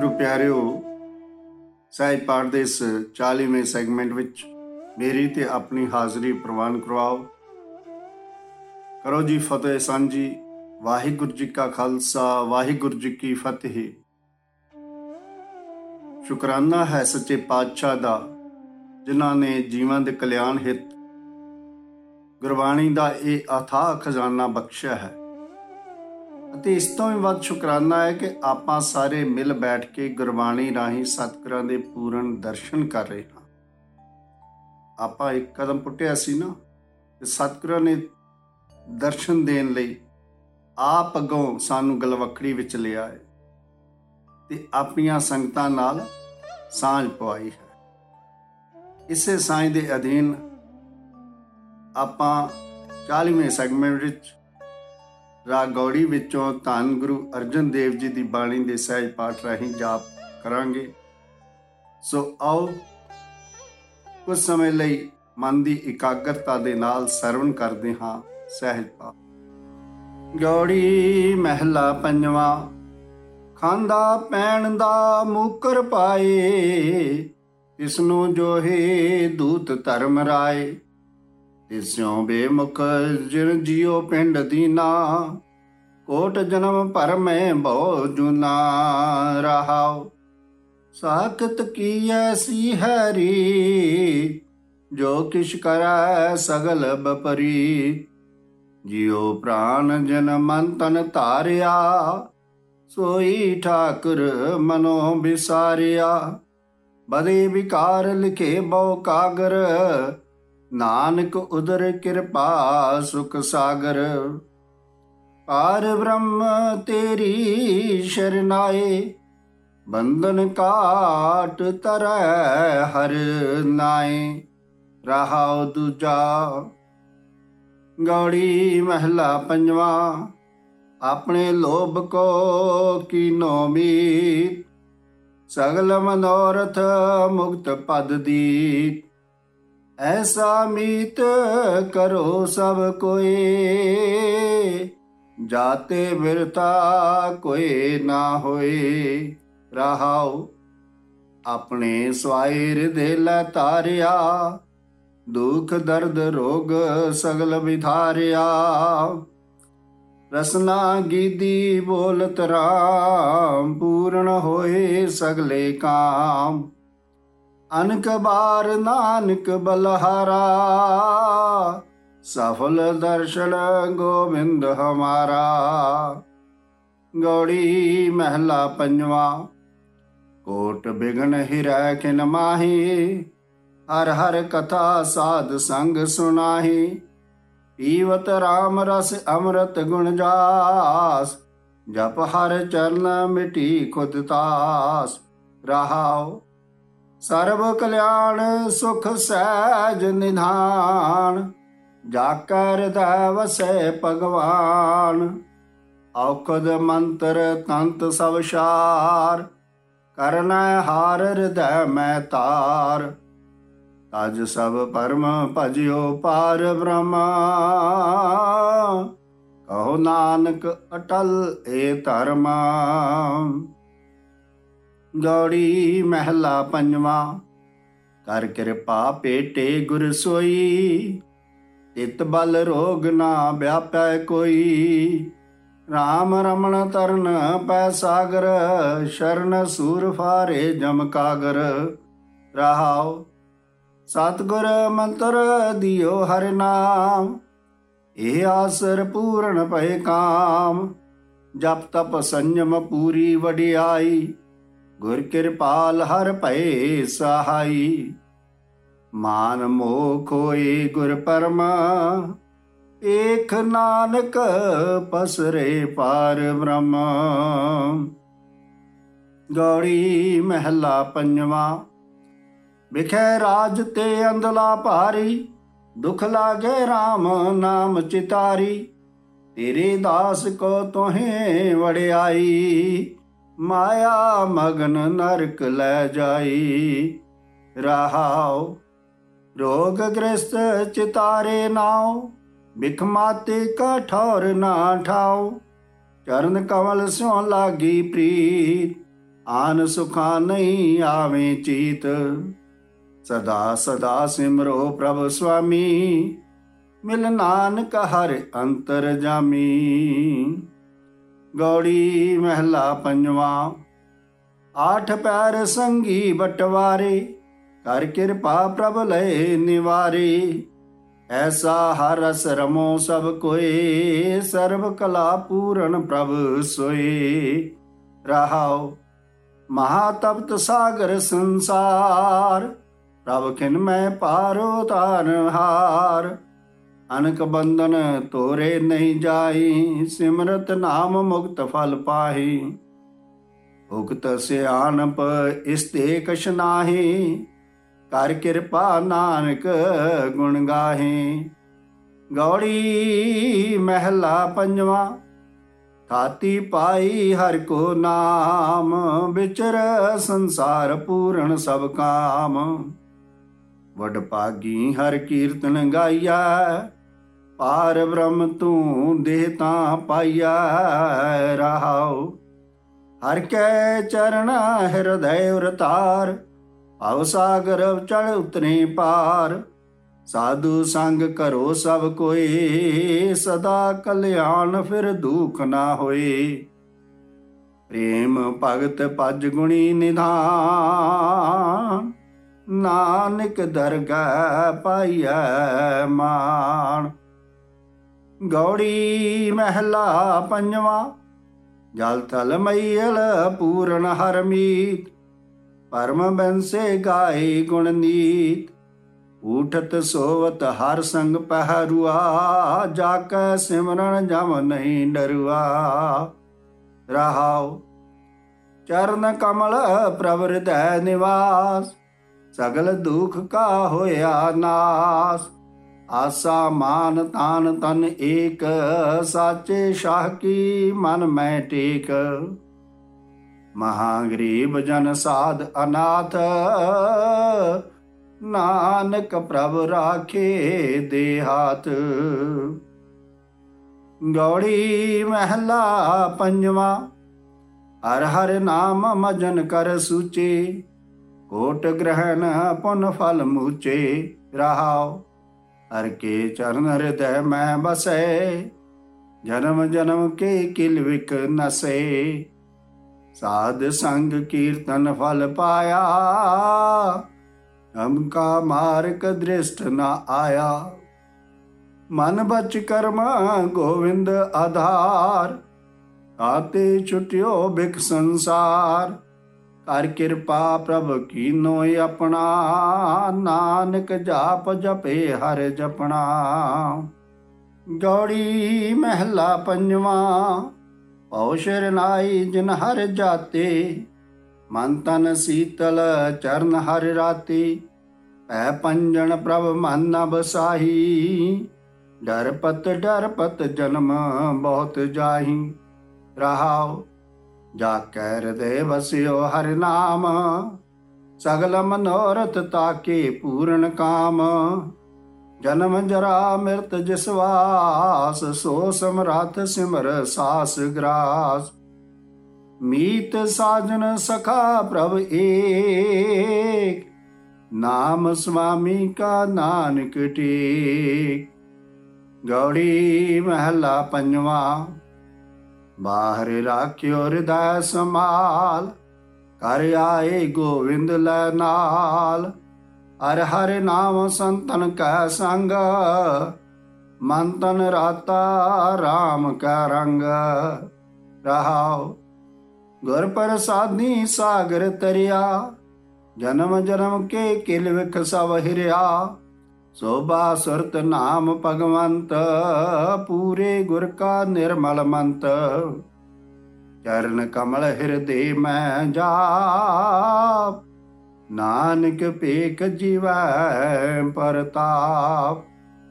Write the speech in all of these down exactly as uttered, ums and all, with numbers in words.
ਗੁਰੂ ਪਿਆਰਿਓ, ਸਹਿਜ ਪਾਠ ਦੇ ਇਸ ਚਾਲੀਵੇਂ ਸੈਗਮੈਂਟ ਵਿੱਚ ਮੇਰੀ ਤੇ ਆਪਣੀ ਹਾਜ਼ਰੀ ਪ੍ਰਵਾਨ ਕਰਵਾਓ। ਕਰੋ ਜੀ ਫਤਿਹ ਸਾਂਝੀ। ਵਾਹਿਗੁਰੂ ਜੀ ਕਾ ਖਾਲਸਾ, ਵਾਹਿਗੁਰੂ ਜੀ ਕੀ ਫਤਿਹ। ਸ਼ੁਕਰਾਨਾ ਹੈ ਸੱਚੇ ਪਾਤਸ਼ਾਹ ਦਾ, ਜਿਨ੍ਹਾਂ ਨੇ ਜੀਵਾਂ ਦੇ ਕਲਿਆਣ ਹਿੱਤ ਗੁਰਬਾਣੀ ਦਾ ਇਹ ਅਥਾਹ ਖਜ਼ਾਨਾ ਬਖਸ਼ਿਆ ਹੈ। ਅਤੇ ਇਸ ਤੋਂ ਵੀ ਵੱਧ ਸ਼ੁਕਰਾਨਾ ਹੈ ਕਿ ਆਪਾਂ ਸਾਰੇ ਮਿਲ ਬੈਠ ਕੇ ਗੁਰਬਾਣੀ ਰਾਹੀਂ ਸਤਿਗੁਰਾਂ ਦੇ ਪੂਰਨ ਦਰਸ਼ਨ ਕਰ ਰਹੇ ਹਾਂ। ਆਪਾਂ ਇੱਕ ਕਦਮ ਪੁੱਟਿਆ ਸੀ ਨਾ ਕਿ ਸਤਿਗੁਰਾਂ ਨੇ ਦਰਸ਼ਨ ਦੇਣ ਲਈ ਆਪ ਅੱਗੋਂ ਸਾਨੂੰ ਗਲਵੱਕੜੀ ਵਿੱਚ ਲਿਆ ਹੈ ਤੇ ਆਪਣੀਆਂ ਸੰਗਤਾਂ ਨਾਲ ਸਾਂਝ ਪਵਾਈ ਹੈ। ਇਸੇ ਸਾਂਝ ਦੇ ਅਧੀਨ ਆਪਾਂ ਚਾਲੀਵੇਂ ਸੈਗਮੈਂਟ ਵਿੱਚ ਰਾਗ ਗੌੜੀ ਵਿੱਚੋਂ ਧੰਨ ਗੁਰੂ ਅਰਜਨ ਦੇਵ ਜੀ ਦੀ ਬਾਣੀ ਦੇ ਸਹਿਜ ਪਾਠ ਰਾਹੀਂ ਜਾਪ ਕਰਾਂਗੇ। ਸੋ ਆਓ ਕੁਝ ਸਮੇਂ ਲਈ ਮਨ ਦੀ ਇਕਾਗਰਤਾ ਦੇ ਨਾਲ ਸਰਵਣ ਕਰਦੇ ਹਾਂ ਸਹਿਜ ਪਾਠ। ਗੌੜੀ ਮਹਿਲਾ ਪੰਜਵਾਂ। ਖਾਂਦਾ ਪੈਣ ਦਾ ਮੂਕਰ ਪਾਏ, ਤਿਸਨੂੰ ਜੋਹੇ ਦੂਤ ਧਰਮ ਰਾਏ। ਤਿਸਿਉ ਬੇਮੁਖ ਜਿਨ ਜੀਓ ਪਿੰਡ ਦੀਨਾ, ਕੋਟ ਜਨਮ ਭਰ ਮੈਂ ਬਹੁ ਜੁਨਾ। ਰਹਾਉ ਸਾਖਤ ਕੀ ਐਸੀ ਹੈਰੀ, ਜੋ ਕਿਛ ਕਰੈ ਸਗਲ ਬਪਰੀ। ਜਿਉ ਪ੍ਰਾਨ ਜਨ ਮਨ ਤਨ ਧਾਰਿਆ, ਸੋਈ ਠਾਕੁਰ ਮਨੋ ਵਿਸਾਰਿਆ। ਬਦੇ ਵਿਕਾਰ ਲਿਖੇ ਬਹੁ ਕਾਗਰ, ਨਾਨਕ ਉਦਰ ਕਿਰਪਾ ਸੁਖ ਸਾਗਰ। ਪਾਰ ਬ੍ਰਹਮ ਤੇਰੀ ਸ਼ਰਨਾਏ, ਬੰਧਨ ਕਾਟ ਤਰੈ ਹਰ ਨਾਏ। ਰਹਾਉ ਦੂਜਾ। ਗੌੜੀ ਮਹਿਲਾ ਪੰਜਵਾਂ। ਆਪਣੇ ਲੋਭ ਕੋ ਕੀਨੋ ਮੀਤ, ਸਗਲ ਮਨੋਰਥ ਮੁਕਤ ਪਦ ਦੀਤ। ਐਸਾ ਮੀਤ ਕਰੋ ਸਭ ਕੋਏ, ਜਾਤੇ ਬਿਰਤਾ ਕੋਈ ਨਾ ਹੋਏ। ਰਹਾਉ ਆਪਣੇ ਸਵਾਈ ਹਿਰਦੇ ਲੈ ਧਾਰਿਆ, ਦੁਖ ਦਰਦ ਰੋਗ ਸਗਲ ਵਿਧਾਰਿਆ। ਰਸਨਾ ਗੀਦੀ ਬੋਲਤ ਰਾਮ, ਪੂਰਨ ਹੋਏ ਸਗਲੇ ਕਾਮ। ਅਨਕ ਬਾਰ ਨਾਨਕ ਬਲਹਾਰਾ, ਸਫਲ ਦਰਸ਼ਨ ਗੋਬਿੰਦ ਹਮਾਰਾ। ਗੌੜੀ ਮਹਿਲਾ ਪੰਜਵਾਂ। ਕੋਟ ਬਿਘਨ ਹਿਰੈ ਖਿਨ ਮਾਹੀ, ਹਰ ਹਰ ਕਥਾ ਸਾਧ ਸੰਗ ਸੁਨਾਹੀ। ਪੀਵਤ ਰਾਮ ਰਸ ਅੰਮ੍ਰਿਤ ਗੁਣ ਜਾਸ, ਜਪ ਹਰ ਚਰਨ ਮਿਟੀ ਖੁਦ ਤਾਸ। ਰਹਾਉ ਸਰਬ ਕਲਿਆਣ ਸੁਖ ਸਹਿਜ ਨਿਧਾਨ, ਜਾਕੈ ਹਿਰਦੈ ਵਸੈ ਭਗਵਾਨ। ਔਖਦ ਮੰਤਰ ਤੰਤ ਸਭ ਸਾਰ, ਕਰਨੈ ਹਾਰ ਹਿਰਦੈ ਮੈਂ ਤਾਰ। ਤਜ ਸਭ ਪਰਮ ਭਜਿਓ ਪਾਰ ਬ੍ਰਹਮ, ਕਹੋ ਨਾਨਕ ਅਟਲ ਏ ਧਰਮ। ਗੌੜੀ ਮਹਿਲਾ ਪੰਜਵਾਂ। ਕਰ ਕਿਰਪਾ ਭੇਟੇ ਗੁਰ ਸੋਈ, ਤਿਤ ਬਲ ਰੋਗ ਨਾ ਵਿਆਪੈ ਕੋਈ। ਰਾਮ ਰਮਣ ਤਰਨ ਪੈ ਸਾਗਰ, ਸ਼ਰਨ ਸੂਰ ਫਾਰੇ ਜਮ ਕਾਗਰ। ਰਹਾਉ ਸਤਿਗੁਰ ਮੰਤਰ ਦਿਓ ਹਰਿ ਨਾਮ, ਇਹ ਆਸਰ ਪੂਰਨ ਭਏ ਕਾਮ। ਜਪ ਤਪ ਸੰਜਮ ਪੂਰੀ ਵਡਿਆਈ, ਗੁਰ ਕਿਰਪਾਲ ਹਰ ਭਏ ਸਹਾਈ। ਮਾਨ ਮੋਹ ਖੋਏ ਗੁਰ ਪਰਮਾ, ਏਕ ਨਾਨਕ ਪਸਰੇ ਪਾਰ ਬ੍ਰਹਮ। ਗੌੜੀ ਮਹਿਲਾ ਪੰਜਵਾਂ। ਵਿਖੇ ਰਾਜ ਤੇ ਅੰਧਲਾ ਭਾਰੀ, ਦੁਖ ਲਾਗੇ RAM ਨਾਮ ਚਿਤਾਰੀ। ਤੇਰੇ ਦਾਸ ਕੋ ਤੋਹੇ ਵਡਿਆਈ, ਮਾਇਆ ਮਗਨ ਨਰਕ ਲੈ ਜਾਈ। ਰਹਾਉ ਰੋਗ ਗ੍ਰਸਤ ਚਿਤਾਰੇ ਨਾਉ, ਬਿਖ ਮਾਤੇ ਕਾ ਠੌਰ ਨਾ ਠਾਉ। ਚਰਨ ਕਮਲ ਸਿਉ ਲਾਗੀ ਪ੍ਰੀਤ, ਆਨ ਸੁਖਾ ਨਹੀਂ ਆਵੇਂ ਚੀਤ। ਸਦਾ ਸਦਾ ਸਿਮਰੋ ਪ੍ਰਭ ਸੁਆਮੀ, ਮਿਲ ਨਾਨਕ ਹਰਿ ਅੰਤਰ ਜਾਮੀ। ਗੌੜੀ ਮਹਿਲਾ ਪੰਜਵਾਂ। ਆਠ ਪੈਰ ਸੰਗੀ ਬਟਵਾਰੇ, ਕਰ ਕਿਰਪਾ ਪ੍ਰਭ ਲਏ ਨਿਵਾਰੇ। ਐਸਾ ਹਰ ਰਸ ਰਮੋ ਸਭ ਕੋਏ, ਸਰਬ ਕਲਾ ਪੂਰਨ ਪ੍ਰਭ ਸੋਏ। ਰਹਾਉ ਮਹਾ ਤਪਤ ਸਾਗਰ ਸੰਸਾਰ, ਪ੍ਰਭ ਖਿਨ ਮੈਂ ਪਾਰੋ ਤਾਰਨਹਾਰ। ਅਨਕ ਬੰਧਨ ਤੋਰੇ ਨਹੀਂ ਜਾਈ, ਸਿਮਰਤ ਨਾਮ ਮੁਕਤ ਫਲ ਪਾਹੀ। ਉਕਤ ਸਿਆਣਪ ਇਸਤੇ ਕਛ ਨਾਹੀ, ਕਰ ਕਿਰਪਾ ਨਾਨਕ ਗੁਣ ਗਾਹੇ। ਗੌੜੀ ਮਹਿਲਾ ਪੰਜਵਾਂ। ਥਾਤੀ ਪਾਈ ਹਰਿ ਕੋ ਨਾਮ, ਵਿਚਰ ਸੰਸਾਰ ਪੂਰਨ ਸਭ ਕਾਮ। ਵਡ ਭਾਗੀ ਹਰਿ ਕੀਰਤਨ ਗਾਈਆ, ਪਾਰ ਬ੍ਰਹਮ ਤੂੰ ਦੇਹ ਤਾਂ ਪਾਈਆ। ਰਹਾਉ ਹਰਿ ਕੈ ਚਰਨ ਹਿਰਦੈ ਉਰਤਾਰ, ਭਵ ਸਾਗਰ ਚੜ ਉਤਰੇ ਪਾਰ। ਸਾਧੂ ਸੰਗ ਕਰੋ ਸਭ ਕੋਏ, ਸਦਾ ਕਲਿਆਣ ਫਿਰ ਦੁਖ ਨਾ ਹੋਏ। ਪ੍ਰੇਮ ਭਗਤ ਭਜ ਗੁਣੀ ਨਿਧਾਨ, ਨਾਨਕ ਦਰਗਾਹ ਪਾਈਐ ਮਾਣ। ਗੌੜੀ ਮਹਿਲਾ ਪੰਜਵਾਂ। ਜਲ ਥਲ ਮਈਲ ਪੂਰਨ ਹਰ ਮੀਤ, ਪਰਮ ਬੰਸੇ ਗਾਏ ਗੁਣ ਨੀਤ। ਊਠਤ ਸੋਵਤ ਹਰ ਸੰਗ ਪਹਿਰੁਆ, ਜਾ ਕੈ ਸਿਮਰਨ ਜਮ ਨਹੀਂ ਡਰੁਆ। ਰਹਾਉ ਚਰਨ ਕਮਲ ਪ੍ਰਭ ਹਿਰਦੈ ਨਿਵਾਸ, ਸਗਲ ਦੁਖ ਕਾ ਹੋਇਆ ਨਾਸ। ਆਸਾ ਮਾਨ ਤਾਨ ਤਨ ਏਕ, ਸਾਚੇ ਸ਼ਾਹ ਕੀ ਮਨ ਮੈਂ ਟੇਕ। ਮਹਾ ਗਰੀਬ ਜਨ ਸਾਧ ਅਨਾਥ, ਨਾਨਕ ਪ੍ਰਭ ਰਾਖੇ ਦੇ ਹਾਥ। ਗੌੜੀ ਮਹਿਲਾ ਪੰਜਵਾਂ। ਹਰ ਹਰ ਨਾਮ ਮਜਨ ਕਰ ਸੂਚੇ, ਕੋਟ ਗ੍ਰਹਿਣ ਪੁਨ ਫਲ ਮੂਚੇ। ਰਹਾਉ ਹਰ ਕੇ ਚਰਨ ਹਿਰਦੈ ਮੈਂ ਬਸੈ, ਜਨਮ ਜਨਮ ਕੇ ਕਿਲ ਵਿਕ ਨਸੇ। ਸਾਧ ਸੰਗ ਕੀਰਤਨ ਫਲ ਪਾਇਆ, ਹਮ ਕਾ ਮਾਰਗ ਦ੍ਰਿਸ਼ਟ ਨਾ ਆਇਆ। ਮਨ ਬਚ ਕਰਮ ਗੋਵਿੰਦ ਆਧਾਰ, ਤਾਤੇ ਛੁਟਿਓ ਬਿਖ ਸੰਸਾਰ। ਕਰ ਕਿਰਪਾ ਪ੍ਰਭ ਕੀਨੋ ਆਪਣਾ, ਨਾਨਕ ਜਾਪ ਜਪੇ ਹਰਿ ਜਪਣਾ। ਗੌੜੀ ਮਹਿਲਾ ਪੰਜਵਾਂ। ਪਉ ਸ਼ਰਨਾਈ ਜਿਨ ਹਰਿ ਜਾਤੇ, ਮਨ ਤਨ ਸੀਤਲ ਚਰਨ ਹਰਿ ਰਾਤੀ। ਪੈ ਪੰਜਨ ਪ੍ਰਭ ਮਨ ਨ ਬਸਾਹੀ, ਡਰਪਤ ਡਰਪਤ ਜਨਮ ਬਹੁਤ ਜਾਹੀ। ਰਹਾਉ ਜਾ ਕੈ ਹਿਰਦੈ ਵਸਿਓ ਹਰਿ ਨਾਮ, ਸਗਲ ਮਨੋਰਥ ਤਾਕੇ ਪੂਰਨ ਕਾਮ। ਜਨਮ ਜਰਾ ਮਿਰਤ ਜਿਸ ਵਾਸ, ਸੋ ਸਮਰੱਥ ਸਿਮਰ ਸਾਸ ਗ੍ਰਾਸ। ਮੀਤ ਸਾਜਨ ਸਖਾ ਪ੍ਰਭ ਏਕ, ਨਾਮ ਸੁਆਮੀ ਕਾ ਨਾਨਕ ਟੇਕ। ਗੌੜੀ ਮਹਿਲਾ ਪੰਜਵਾਂ। ਬਾਹਰ ਰਾਖਿਓ ਹਿਰਦੈ ਸਮਾਲ, ਕਰ ਆਏ ਗੋਵਿੰਦ ਲੈ ਨਾਲ। ਹਰ ਹਰ ਨਾਮ ਸੰਤਨ ਕੈ ਸੰਗ, ਮਨ ਤਨ ਰਾਤਾ ਰਾਮ ਕੈ ਰੰਗ। ਰਹਾਉ ਗੁਰ ਪ੍ਰਸਾਦੀ ਸਾਗਰ ਤਰਿਆ, ਜਨਮ ਜਨਮ ਕੇ ਕਿਲ ਵਿਖ ਸਭ ਹਿਰਿਆ। ਸੋਭਾ ਸੁਰਤ ਨਾਮ ਭਗਵੰਤ, ਪੂਰੇ ਗੁਰ ਕਾ ਨਿਰਮਲ ਮੰਤ। ਚਰਨ ਕਮਲ ਹਿਰਦੇ ਮੈਂ ਜਾਪ, ਨਾਨਕ ਭੇਖ ਜੀਵੈ ਪਰਤਾਪ।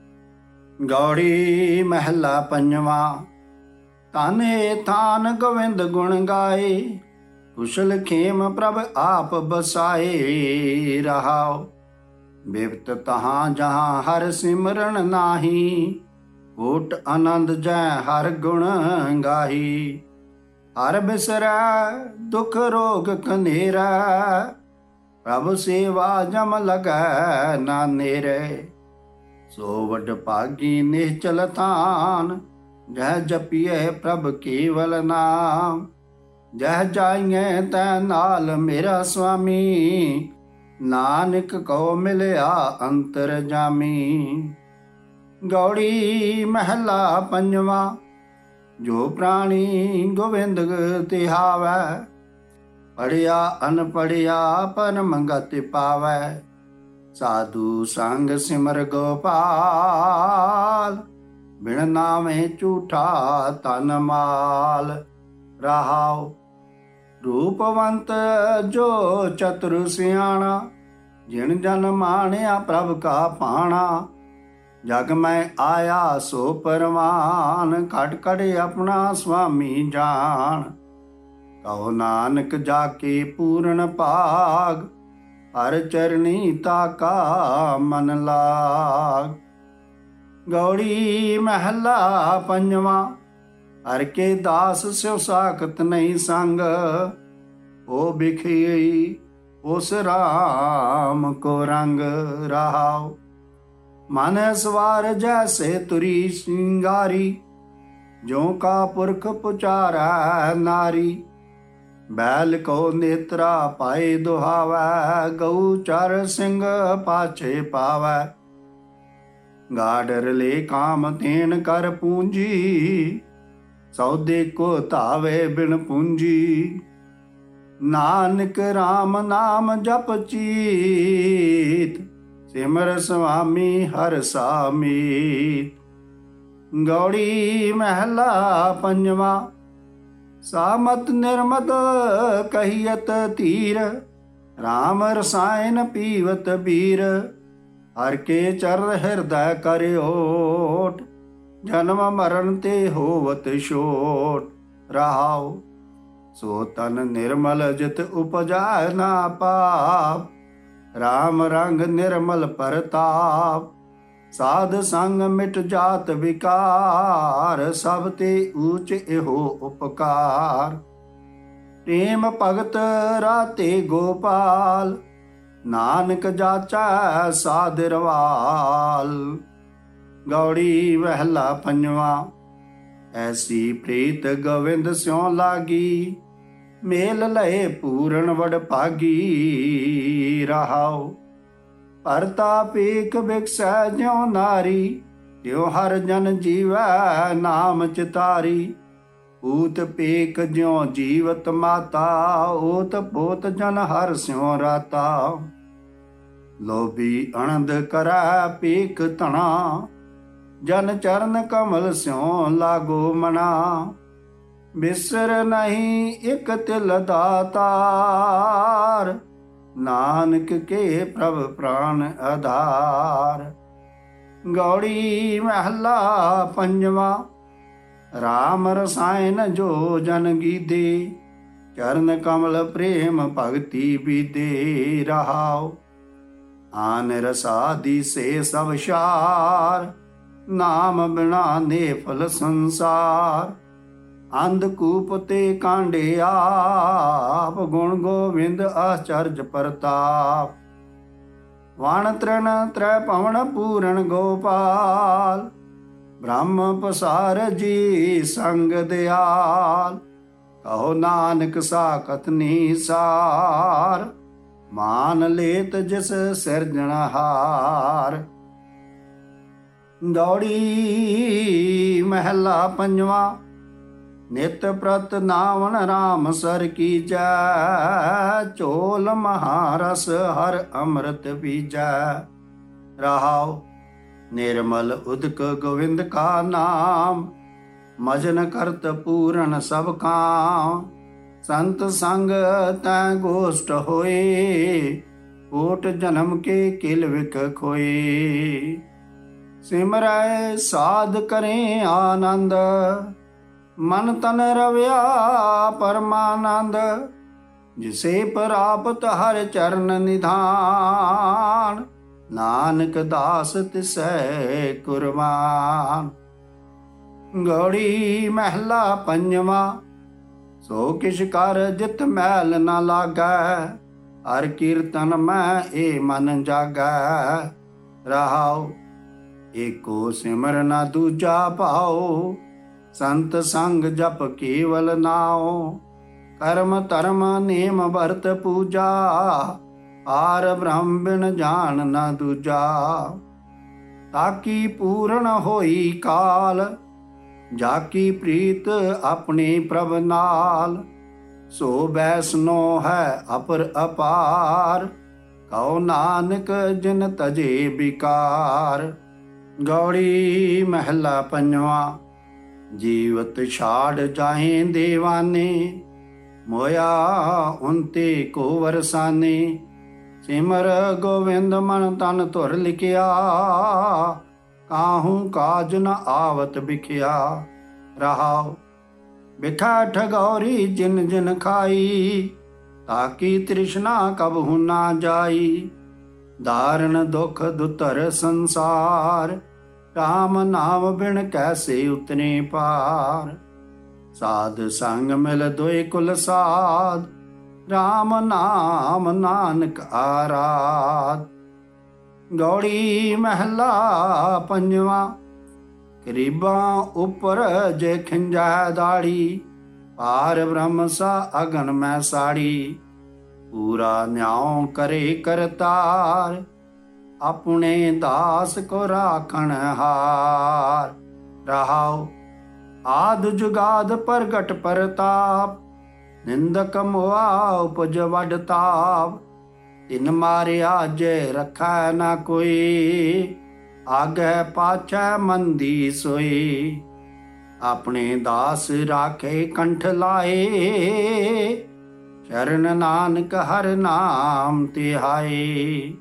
ਗੌੜੀ ਮਹਿਲਾ ਪੰਜਵਾਂ। ਤਾਨੇ ਥਾਨ ਗੋਵਿੰਦ ਗੁਣ ਗਾਏ, ਕੁਸ਼ਲ ਖੇਮ ਪ੍ਰਭ ਆਪ ਬਸਾਏ। ਰਹਾਉ ਬਿਪਤ ਤਹਾਂ ਜਹਾਂ ਹਰ ਸਿਮਰਨ ਨਾਹੀ, ਕੋਟ ਆਨੰਦ ਜੈ ਹਰ ਗੁਣ ਗਾਹੀ। ਹਰ ਬਿਸਰੈ ਦੁਖ ਰੋਗ ਕਨੇਰਾ, ਪ੍ਰਭ ਸੇਵਾ ਜਮ ਲਗੈ ਨਾ ਨੇਰੇ। ਸੋ ਵਡ ਭਾਗੀ ਨਿਹਚਲ ਥਾਨ, ਜਹ ਜਪੀਏ ਪ੍ਰਭ ਕੇਵਲ ਨਾਮ। ਜਹ ਜਾਈਏ ਤੈ ਨਾਲ ਮੇਰਾ ਸੁਆਮੀ, ਨਾਨਕ ਕਉ ਮਿਲਿਆ ਅੰਤਰ ਜਾਮੀ। ਗੌੜੀ ਮਹਲਾ ਪੰਜਵਾ। ਜੋ ਪ੍ਰਾਣੀ ਗੋਵਿੰਦ ਤਿਹਾਵੈ, ਪੜਿਆ ਅਨਪੜਿਆ ਪਰਮ ਗਤਿ ਪਾਵੈ। ਸਾਧੂ ਸੰਗ ਸਿਮਰ ਗੋਪਾਲ, ਬਿਨ ਨਾਵੇਂ ਝੂਠਾ ਤਨ ਮਾਲ। ਰਹਾਉ ਰੂਪਵੰਤ ਜੋ ਚਤੁਰ ਸਿਆਣਾ, ਜਿਨ ਜਨ ਮਾਣਿਆ ਪ੍ਰਭ ਕਾ ਪਾਣਾ। ਜਗ ਮੈਂ ਆਇਆ ਸੋ ਪਰਵਾਨ, ਘਟ ਘਟ ਆਪਣਾ ਸੁਆਮੀ ਜਾਣ। ਕਹੋ ਨਾਨਕ ਜਾ ਕੇ ਪੂਰਨ ਭਾਗ, ਹਰ ਚਰਨੀ ਤਾਕਾ ਮਨ ਲਾਗ। ਗੌੜੀ ਮਹਲਾ ਪੰਜਵਾ। ਹਰ ਕੇ ਦਾਸ ਸਿਉ ਸਾਖਤ ਨਹੀਂ ਸੰਗ, ਉਹ ਬਿਖਈ ਉਸ ਰਾਮ ਕੋ ਰੰਗ। ਰਹਾਉ ਮਨ ਸਵਾਰ ਜੈਸੇ ਤੁਰੀ ਸਿੰਗਾਰੀ, ਜੋ ਕਾ ਪੁਰਖ ਪੁਚਾਰੈ ਨਾਰੀ। ਬੈਲ ਕੋ ਨੇਤਰਾ ਪਾਏ ਦੁਹਾਵੈ, ਗਊ ਚਰ ਸਿੰਘ ਪਾਛੇ ਪਾਵੈ। ਗਾਡਰ ਲੈ ਕਾਮ ਤੇਨ ਕਰ ਪੂੰਜੀ, ਸੌਦੇ ਕੋ ਧਾਵੇ ਬਿਨ ਪੂੰਜੀ। ਨਾਨਕ ਰਾਮ ਨਾਮ ਜਪ ਚੀਤ, ਸਿਮਰ ਸੁਆਮੀ ਹਰ ਸਾਮੀਤ। ਗੌੜੀ ਮਹਲਾ ਪੰਜਵਾ। ਸਾਮਤ ਨਿਰਮਤ ਕਹੀਅਤ ਧੀਰ, ਰਾਮ ਰਸਾਇਨ ਪੀਵਤ ਬੀਰ। ਹਰ ਕੇ ਚਰਨ ਹਿਰਦੈ ਕਰਿਓਟ, ਜਨਮ ਮਰਨ ਤੇ ਹੋਵਤ ਛੋਟ। ਰਹਾਉ ਸੋ ਤਨ ਨਿਰਮਲ ਜਿਤ ਉਪਜੈ ਨਾ ਪਾਪ, ਰਾਮ ਰੰਗ ਨਿਰਮਲ ਪਰਤਾਪ। ਸਾਧ ਸੰਗ ਮਿਟ ਜਾਤ ਵਿਕਾਰ, ਸਭ ਤੇ ਊਚ ਇਹੋ ਉਪਕਾਰ। ਪ੍ਰੇਮ ਭਗਤ ਰਾਤੇ ਗੋਪਾਲ, ਨਾਨਕ ਜਾਚੈ ਸਾਧ ਰਵਾਲ। ਗੌੜੀ ਮਹਲਾ ਪੰਜਵਾ। ਐਸੀ ਪ੍ਰੀਤ ਗੋਵਿੰਦ ਸਿਉ ਲਾਗੀ, ਮੇਲ ਲਏ ਪੂਰਨ ਵਡ ਭਾਗੀ। ਰਹਾਉ ਪਰਤਾਪ ਏਕ ਬਿਕਸੈ ਜਿਉ ਨਾਰੀ, ਤਿਉ ਹਰ ਜਨ ਜੀਵੈ ਨਾਮ ਚਿਤਾਰੀ। ਊਤ ਪੇਕ ਜਿਉ ਜੀਵਤ ਮਾਤਾ, ਓਤ ਪੋਤ ਜਨ ਹਰ ਸਿਉ ਰਾਤਾ। ਲੋਭੀ ਅਣਦ ਕਰੈ ਪੇਕ ਧਣਾ, ਜਨ ਚਰਨ ਕਮਲ ਸਿਉ ਲਾਗੋ ਮਨਾ। ਬਿਸਰ ਨਹੀਂ ਇਕ ਤਿਲ ਦਾਤਾਰ, ਨਾਨਕ ਕੇ ਪ੍ਰਭ ਪ੍ਰਾਨ ਆਧਾਰ। ਗੌੜੀ ਮਹਲਾ ਪੰਜਵਾ। ਰਾਮ ਰਸਾਇਨ ਜੋ ਜਨ ਗੀਦੇ, ਚਰਨ ਕਮਲ ਪ੍ਰੇਮ ਭਗਤੀ ਬੀਦੇ। ਰਹਾਉ ਆਨ ਰਸਾਦੀ ਸੇ ਸਭ ਸਾਰ, ਨਾਮ ਬਿਨਾ ਨੇਫਲ ਸੰਸਾਰ। ਅੰਧਕੂਪ ਤੇ ਕਾਂਡੇ ਆਪ, ਗੁਣ ਗੋਵਿੰਦ ਆਚਰਜ ਪ੍ਰਤਾਪ। ਵਣ ਤ੍ਰਿਣ ਤ੍ਰੈ ਭਵਨ ਪੂਰਨ ਗੋਪਾਲ, ਬ੍ਰਹਮ ਪਸਾਰ ਜੀ ਸੰਗ ਦਿਆਲ। ਕਹੋ ਨਾਨਕ ਸਾਖਤ ਨੀਸਾਰ, ਮਾਨ ਲੇਤ ਜਿਸ ਸਿਰਜਣਹਾਰ। ਗੌੜੀ ਮਹਲਾ ਪੰਜਵਾ। ਨਿਤ ਪ੍ਰਤ ਨਾਵਨ ਰਾਮ ਸਰ ਕੀਜੈ, ਝੋਲ ਮਹਾਰਸ ਹਰ ਅੰਮ੍ਰਿਤ ਪੀਜੈ। ਰਹਾਉ ਨਿਰਮਲ ਉਦਕ ਗੋਵਿੰਦ ਕਾ ਨਾਮ, ਮਜਨ ਕਰਤ ਪੂਰਨ ਸਭ ਕਾਮ। ਸੰਤ ਸੰਗ ਤੈ ਗੋਸ਼ਟ ਹੋਏ, ਕੋਟ ਜਨਮ ਕੇ ਕਿਲ ਵਿਕ ਖੋਏ। ਸਿਮਰੈ ਸਾਧ ਕਰੇ ਆਨੰਦ, ਮਨ ਤਨ ਰਵਿਆ ਪਰਮਾਨੰਦ। ਜਿਸੇ ਪ੍ਰਾਪਤ ਹਰ ਚਰਨ ਨਿਧਾਨ, ਨਾਨਕ ਦਾਸ ਤਿਸੈ ਕੁਰਬਾਨ। ਗੌੜੀ ਮਹਲਾ ਪੰਜਵਾ। ਸੋ ਕਿਛ ਕਰ ਜਿਤ ਮੈਲ ਨਾ ਲਾਗੈ, ਹਰ ਕੀਰਤਨ ਮੈਂ ਏ ਮਨ ਜਾਗੈ। ਰਹਾਉ ਏਕੋ ਸਿਮਰ ਨਾ ਦੂਜਾ ਭਾਉ, ਸੰਤ ਸੰਗ ਜਪ ਕੇਵਲ ਨਾਉ। ਕਰਮ ਧਰਮ ਨੇਮ ਵਰਤ ਪੂਜਾ, ਆਰ ਬ੍ਰਹਮ ਬਿਨ ਜਾਣ ਨਾ ਦੂਜਾ। ਤਾਕੀ ਪੂਰਨ ਹੋਈ ਕਾਲ, ਜਾਕੀ ਪ੍ਰੀਤ ਆਪਣੀ ਪ੍ਰਭ ਨਾਲ। ਸੋ ਬੈਸਨੋ ਹੈ ਅਪਰ ਅਪਾਰ, ਕਉ ਨਾਨਕ ਜਿਨ ਤਜੇ ਬਿਕਾਰ। ਗੌੜੀ ਮਹਿਲਾ ਪੰਜਵਾ। ਜੀਵਤ ਛਾੜ ਜਾਹੇ ਦੇਵਾਨੇ, ਮੋਇਆ ਉਨਤੇ ਕੋ ਵਰਸਾਨੇ। ਸਿਮਰ ਗੋਵਿੰਦ ਮਨ ਤਨ ਧੁਰ ਲਿਖਿਆ, ਕਾਹੂ ਕਾਜ ਨ ਆਵਤ ਬਿਖਿਆ। ਰਹਾਉ ਬਿਠਾ ਠਗੌਰੀ ਜਿਨ ਜਿਨ ਖਾਈ, ਤਾਕੀ ਤ੍ਰਿਸ਼ਨਾ ਕਬਹੁ ਨਾ ਜਾਈ। ਧਾਰਨ ਦੁਖ ਦੁਤਰ ਸੰਸਾਰ, ਰਾਮ ਨਾਮ ਬਿਨ ਕੈਸੇ ਉਤਰੇ ਪਾਰ। ਸਾਧ ਸੰਗ ਮਿਲ ਦੋਇ ਕੁਲ ਸਾਧ, ਰਾਮ ਨਾਮ ਨਾਨਕ ਆਰਾਧ। ਗੌੜੀ ਮਹਿਲਾ ਪੰਜਵਾ। ਗਰੀਬਾਂ ਉਪਰ ਜੇ ਖਿੰਜੈ ਦਾੜੀ, ਪਾਰ ਬ੍ਰਹਮ ਸਾ ਅਗਨ ਮੈਂ ਸਾੜੀ। ਪੂਰਾ ਨਿਆਉ ਕਰੇ ਕਰਤਾਰ, ਆਪਣੇ ਦਾਸ ਕੋ ਰਾਖਣ ਹਾਰ। ਰਹਾਉ ਆਦ ਜੁਗਾਦ ਪ੍ਰਗਟ ਪ੍ਰਤਾਪ, ਨਿੰਦਕ ਮੁਆ ਉਪਜ ਵੱਡ ਤਾਪ। ਤਿਨ ਮਾਰਿਆ ਜੇ ਰੱਖੈ ਨਾ ਕੋਈ, ਆਗੈ ਪਾਛੈ ਮੰਦੀ ਸੋਈ। ਆਪਣੇ ਦਾਸ ਰਾਖੇ ਕੰਠ ਲਾਏ, ਸ਼ਰਨ ਨਾਨਕ ਹਰ ਨਾਮ ਧਿਆਏ।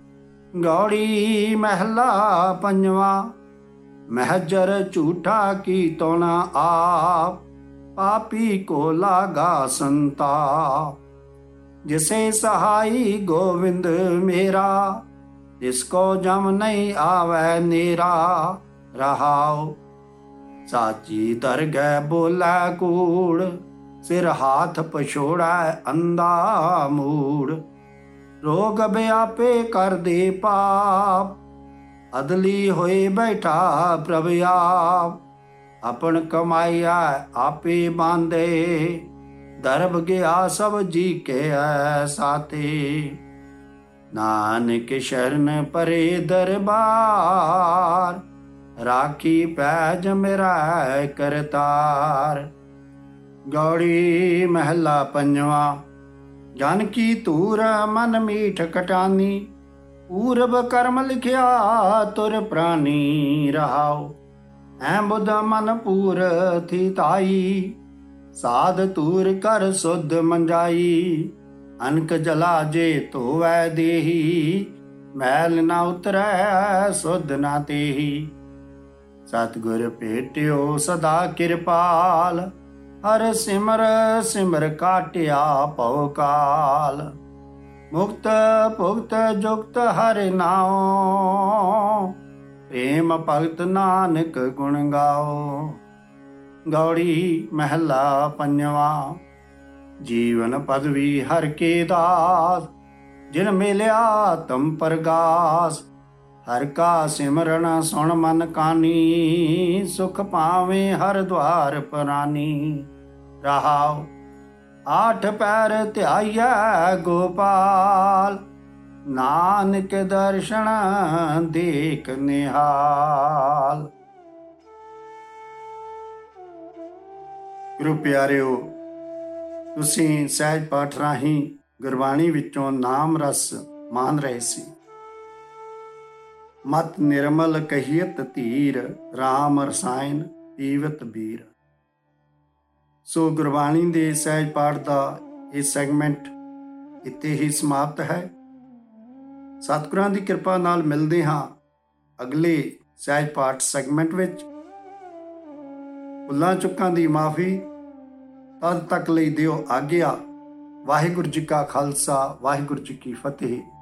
ਗੌੜੀ ਮਹਿਲਾ ਪੰਜਵਾ। ਮਹਿਜਰ ਝੂਠਾ ਕੀਤੋ ਨ ਆਪ, ਪਾਪੀ ਕੋ ਲਾਗਾ ਸੰਤਾਪ। ਜਿਸੇ ਸਹਾਈ ਗੋਵਿੰਦ ਮੇਰਾ, ਤਿਸ ਕੋ ਜਮ ਨਹੀਂ ਆਵੈ ਨੇਰਾ। ਰਹਾਉ ਸਾਚੀ ਦਰਗਹਿ ਬੋਲੇ ਕੂੜ, ਸਿਰ ਹਾਥ ਪਛੋੜੈ ਅੰਧਾ ਮੂੜ। ਰੋਗ ਵਿਆਪੇ ਕਰਦੇ ਪਾਪ, ਅਦਲੀ ਹੋਏ ਬੈਠਾ ਪ੍ਰਭ ਆਪ। ਆਪਣ ਕਮਾਈਆ ਆਪੇ ਬਾਂਧੇ, ਦਰਬ ਗਿਆ ਸਭ ਜੀ ਕੇ ਸਾਤੇ। ਨਾਨਕ ਸ਼ਰਨ ਪਰੇ ਦਰਬਾਰ, ਰਾਖੀ ਪੈਜ ਮੇਰਾ ਕਰਤਾਰ। ਗੌੜੀ ਮਹਿਲਾ ਪੰਜਵਾ। ਜਨ ਕੀ ਧੂਰ ਮਨ ਮੀਠ ਕਟਾਨੀ, ਪੂਰਬ ਕਰਮ ਲਿਖਿਆ ਤੁਰ ਪ੍ਰਾਨੀ। ਰਹਾਉ ਐ ਬੁੱਧ ਮਨ ਪੂਰ ਥੀ ਤਾਈ, ਸਾਧ ਤੂਰ ਕਰ ਸੁਧ ਮੰਜਾਈ। ਅਨਕ ਜਲਾ ਜੇ ਧੋਵੈ ਦੇਹੀ, ਮੈਲ ਨਾ ਉਤਰੈ ਸੁਧ ਨਾ ਤੇਹੀ। ਸਤਿਗੁਰ ਭੇਟਿਓ ਸਦਾ ਕਿਰਪਾਲ, ਹਰ ਸਿਮਰ ਸਿਮਰ ਕਾਟਿਆ ਭਉ ਕਾਲ। ਮੁਕਤ ਭੁਗਤ ਜੁਗਤ ਹਰਿ ਨਾਉ, ਪ੍ਰੇਮ ਭਗਤ ਨਾਨਕ ਗੁਣ ਗਾਓ। ਗੌੜੀ ਮਹਿਲਾ ਪੰਜਵਾ। ਜੀਵਨ ਪਦਵੀ ਹਰ ਕੇ ਦਾਸ, ਜਿਨ ਮਿਲਿਆ ਤਮ ਪ੍ਰਗਾਸ। ਹਰ ਕਾ ਸਿਮਰਨ ਸੁਣ ਮਨ ਕਾਨੀ, ਸੁਖ ਪਾਵੇਂ ਹਰ ਦੁਆਰ ਪਰਾਨੀ। ਰਹਾਉ ਆਠ ਪੈਰ ਧਿਆਈਐ ਗੋਪਾਲ, ਨਾਨਕ ਦਰਸ਼ਨ ਦੇਖ ਨਿਹਾਲ। ਗੁਰੂ ਪਿਆਰਿਓ, ਤੁਸੀਂ ਸਹਿਜ ਪਾਠ ਰਾਹੀਂ ਗੁਰਬਾਣੀ ਵਿੱਚੋਂ ਨਾਮ ਰਸ ਮਾਣ ਰਹੇ ਸੀ। ਮਤ ਨਿਰਮਲ ਕਹੀਅਤ ਧੀਰ, ਰਾਮ ਰਸਾਇਣ ਪੀਵਤ ਬੀਰ। ਸੋ ਗੁਰਬਾਣੀ ਦੇ ਸਹਿਜ ਪਾਠ ਦਾ ਇਹ ਸੈਗਮੈਂਟ ਇੱਥੇ ਹੀ ਸਮਾਪਤ ਹੈ। ਸਤਿਗੁਰਾਂ ਦੀ ਕਿਰਪਾ ਨਾਲ ਮਿਲਦੇ ਹਾਂ ਅਗਲੇ ਸਹਿਜ ਪਾਠ ਸੈਗਮੈਂਟ ਵਿੱਚ। ਭੁੱਲਾਂ ਚੁੱਕਾਂ ਦੀ ਮਾਫੀ। ਤਦ ਤੱਕ ਲਈ ਦਿਓ ਆਗਿਆ। ਵਾਹਿਗੁਰੂ ਜੀ ਕਾ ਖਾਲਸਾ, ਵਾਹਿਗੁਰੂ ਜੀ ਕੀ ਫਤਿਹ।